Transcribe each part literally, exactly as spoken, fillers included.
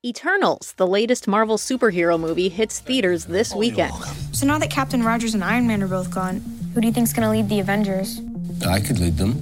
Eternals, the latest Marvel superhero movie, hits theaters this weekend. So now that Captain Rogers and Iron Man are both gone, who do you think's going to lead the Avengers? I could lead them.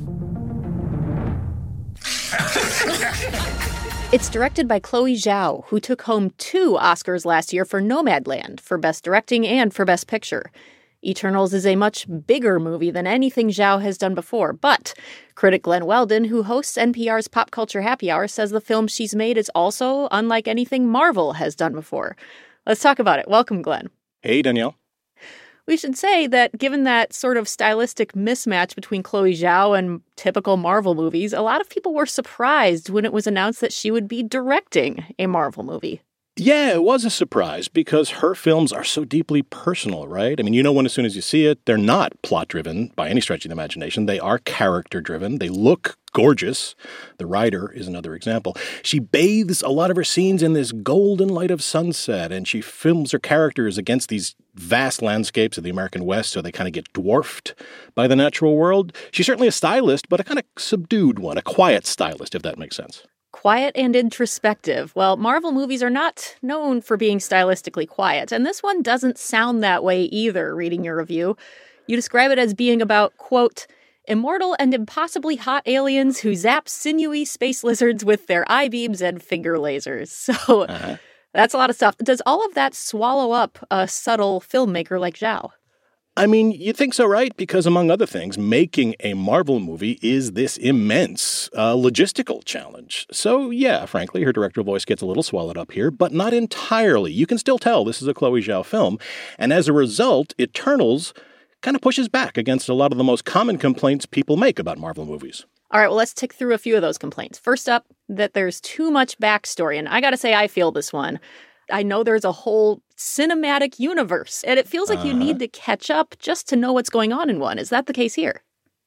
It's directed by Chloe Zhao, who took home two Oscars last year for Nomadland, for Best Directing and for Best Picture. Eternals is a much bigger movie than anything Zhao has done before, but critic Glenn Weldon, who hosts N P R's Pop Culture Happy Hour, says the film she's made is also unlike anything Marvel has done before. Let's talk about it. Welcome, Glenn. Hey, Danielle. We should say that given that sort of stylistic mismatch between Chloe Zhao and typical Marvel movies, a lot of people were surprised when it was announced that she would be directing a Marvel movie. Yeah, it was a surprise because her films are so deeply personal, right? I mean, you know when as soon as you see it, they're not plot-driven by any stretch of the imagination. They are character-driven. They look gorgeous. The Rider is another example. She bathes a lot of her scenes in this golden light of sunset, and she films her characters against these vast landscapes of the American West, so they kind of get dwarfed by the natural world. She's certainly a stylist, but a kind of subdued one, a quiet stylist, if that makes sense. Quiet and introspective. Well, Marvel movies are not known for being stylistically quiet, and this one doesn't sound that way either, reading your review. You describe it as being about, quote, immortal and impossibly hot aliens who zap sinewy space lizards with their I-beams and finger lasers. So uh-huh. That's a lot of stuff. Does all of that swallow up a subtle filmmaker like Zhao? I mean, you think so, right? Because among other things, making a Marvel movie is this immense uh, logistical challenge. So, yeah, frankly, her directorial voice gets a little swallowed up here, but not entirely. You can still tell this is a Chloe Zhao film. And as a result, Eternals kind of pushes back against a lot of the most common complaints people make about Marvel movies. All right, well, let's tick through a few of those complaints. First up, that there's too much backstory. And I got to say, I feel this one. I know there's a whole cinematic universe, and it feels like uh-huh. you need to catch up just to know what's going on in one. Is that the case here?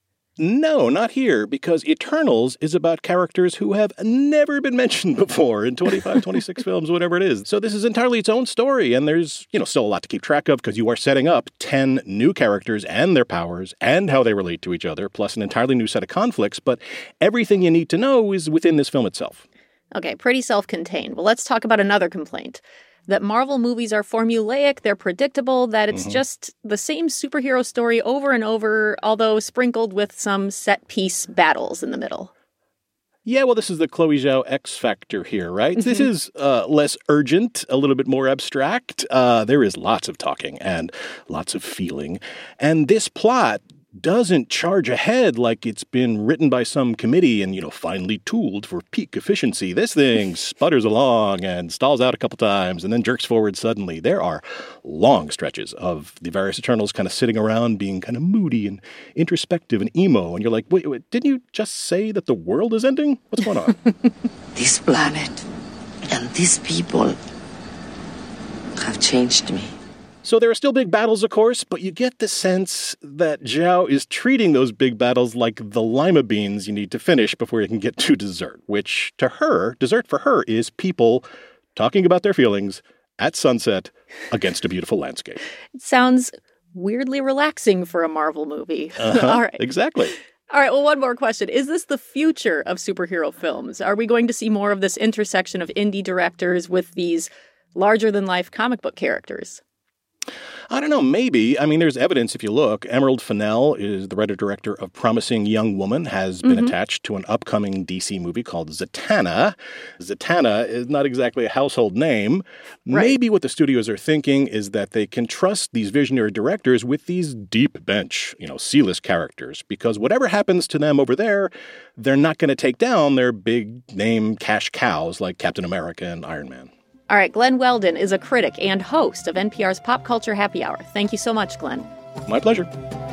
No, not here, because Eternals is about characters who have never been mentioned before in twenty-five, twenty-six films, whatever it is. So this is entirely its own story, and there's, you know, still a lot to keep track of because you are setting up ten new characters and their powers and how they relate to each other, plus an entirely new set of conflicts. But everything you need to know is within this film itself. Okay, pretty self-contained. Well, let's talk about another complaint. That Marvel movies are formulaic, they're predictable, that it's mm-hmm. just the same superhero story over and over, although sprinkled with some set-piece battles in the middle. Yeah, well, this is the Chloe Zhao X factor here, right? Mm-hmm. This is uh, less urgent, a little bit more abstract. Uh, there is lots of talking and lots of feeling. And this plot doesn't charge ahead like it's been written by some committee and, you know, finely tooled for peak efficiency. This thing sputters along and stalls out a couple times and then jerks forward suddenly. There are long stretches of the various Eternals kind of sitting around being kind of moody and introspective and emo. And you're like, wait, wait, didn't you just say that the world is ending? What's going on? This planet and these people have changed me. So there are still big battles, of course, but you get the sense that Zhao is treating those big battles like the lima beans you need to finish before you can get to dessert, which to her, dessert for her is people talking about their feelings at sunset against a beautiful landscape. It sounds weirdly relaxing for a Marvel movie. Uh-huh, All right. Exactly. All right, well, one more question. Is this the future of superhero films? Are we going to see more of this intersection of indie directors with these larger-than-life comic book characters? I don't know, maybe. I mean, there's evidence if you look. Emerald Fennell is the writer-director of Promising Young Woman, has been mm-hmm. attached to an upcoming D C movie called Zatanna. Zatanna is not exactly a household name. Right. Maybe what the studios are thinking is that they can trust these visionary directors with these deep bench, you know, C-list characters, because whatever happens to them over there, they're not going to take down their big-name cash cows like Captain America and Iron Man. All right, Glenn Weldon is a critic and host of N P R's Pop Culture Happy Hour. Thank you so much, Glenn. My pleasure.